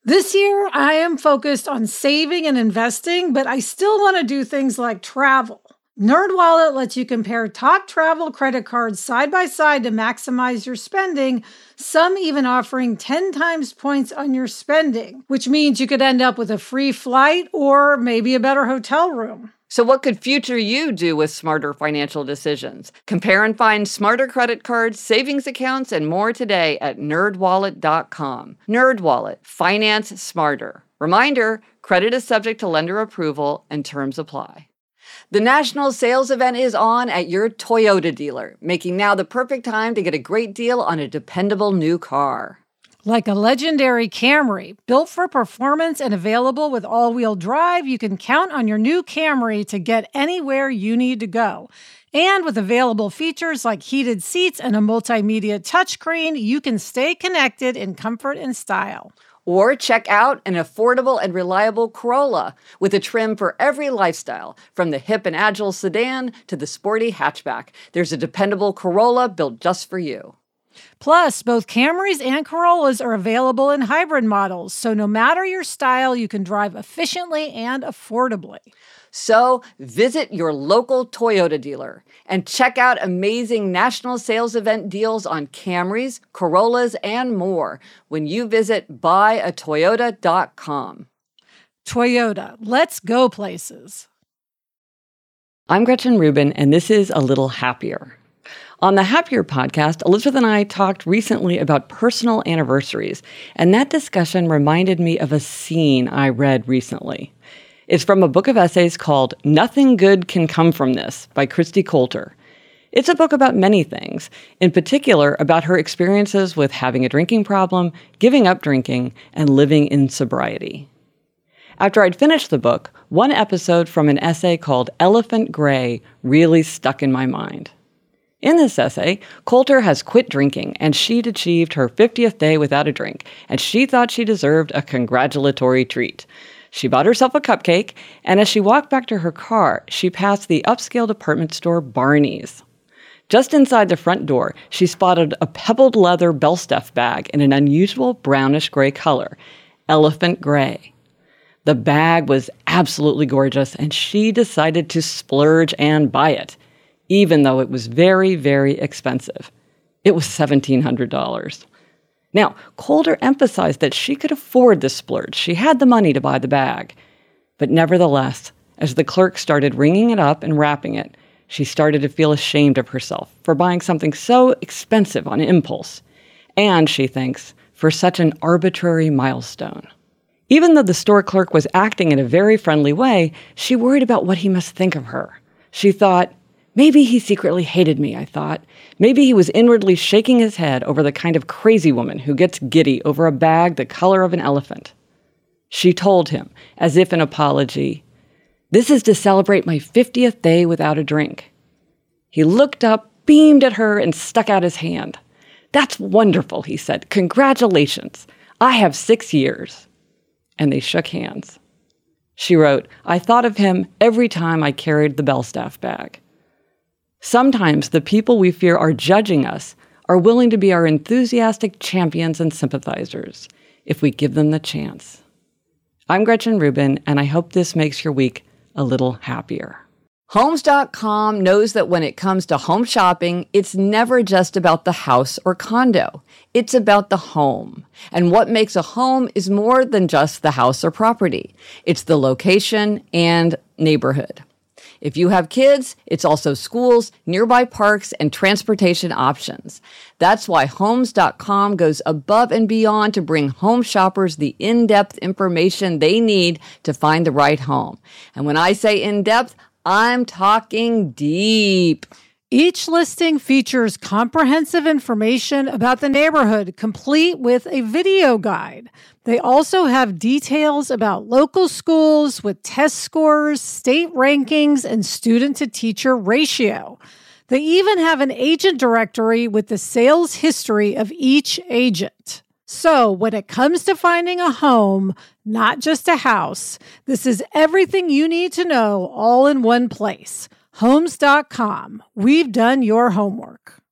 This year, I am focused on saving and investing, but I still want to do things like travel. NerdWallet lets you compare top travel credit cards side by side to maximize your spending, some even offering 10 times points on your spending, which means you could end up with a free flight or maybe a better hotel room. So what could future you do with smarter financial decisions? Compare and find smarter credit cards, savings accounts, and more today at nerdwallet.com. NerdWallet, finance smarter. Reminder, credit is subject to lender approval and terms apply. The national sales event is on at your Toyota dealer, making now the perfect time to get a great deal on a dependable new car. Like a legendary Camry, built for performance and available with all-wheel drive, you can count on your new Camry to get anywhere you need to go. And with available features like heated seats and a multimedia touchscreen, you can stay connected in comfort and style. Or check out an affordable and reliable Corolla with a trim for every lifestyle, from the hip and agile sedan to the sporty hatchback. There's a dependable Corolla built just for you. Plus, both Camrys and Corollas are available in hybrid models, so no matter your style, you can drive efficiently and affordably. So visit your local Toyota dealer and check out amazing national sales event deals on Camrys, Corollas, and more when you visit buyatoyota.com. Toyota, let's go places. I'm Gretchen Rubin, and this is A Little Happier. On the Happier podcast, Elizabeth and I talked recently about personal anniversaries, and that discussion reminded me of a scene I read recently. It's from a book of essays called Nothing Good Can Come From This by Christy Coulter. It's a book about many things, in particular about her experiences with having a drinking problem, giving up drinking, and living in sobriety. After I'd finished the book, one episode from an essay called Elephant Gray really stuck in my mind. In this essay, Coulter has quit drinking, and she'd achieved her 50th day without a drink, and she thought she deserved a congratulatory treat. She bought herself a cupcake, and as she walked back to her car, she passed the upscale department store Barney's. Just inside the front door, she spotted a pebbled leather Belstaff bag in an unusual brownish-gray color, elephant gray. The bag was absolutely gorgeous, and she decided to splurge and buy it, even though it was very, very expensive. It was $1,700. Now, Coulter emphasized that she could afford the splurge. She had the money to buy the bag. But nevertheless, as the clerk started ringing it up and wrapping it, she started to feel ashamed of herself for buying something so expensive on impulse. And, she thinks, for such an arbitrary milestone. Even though the store clerk was acting in a very friendly way, she worried about what he must think of her. She thought, maybe he secretly hated me, I thought. Maybe he was inwardly shaking his head over the kind of crazy woman who gets giddy over a bag the color of an elephant. She told him, as if in apology, "This is to celebrate my 50th day without a drink." He looked up, beamed at her, and stuck out his hand. "That's wonderful," he said. "Congratulations. I have 6 years." And they shook hands. She wrote, "I thought of him every time I carried the Belstaff bag." Sometimes the people we fear are judging us are willing to be our enthusiastic champions and sympathizers if we give them the chance. I'm Gretchen Rubin, and I hope this makes your week a little happier. Homes.com knows that when it comes to home shopping, it's never just about the house or condo. It's about the home. And what makes a home is more than just the house or property. It's the location and neighborhood. If you have kids, it's also schools, nearby parks, and transportation options. That's why Homes.com goes above and beyond to bring home shoppers the in-depth information they need to find the right home. And when I say in-depth, I'm talking deep. Each listing features comprehensive information about the neighborhood, complete with a video guide. They also have details about local schools with test scores, state rankings, and student-to-teacher ratio. They even have an agent directory with the sales history of each agent. So when it comes to finding a home, not just a house, this is everything you need to know all in one place. Homes.com. We've done your homework.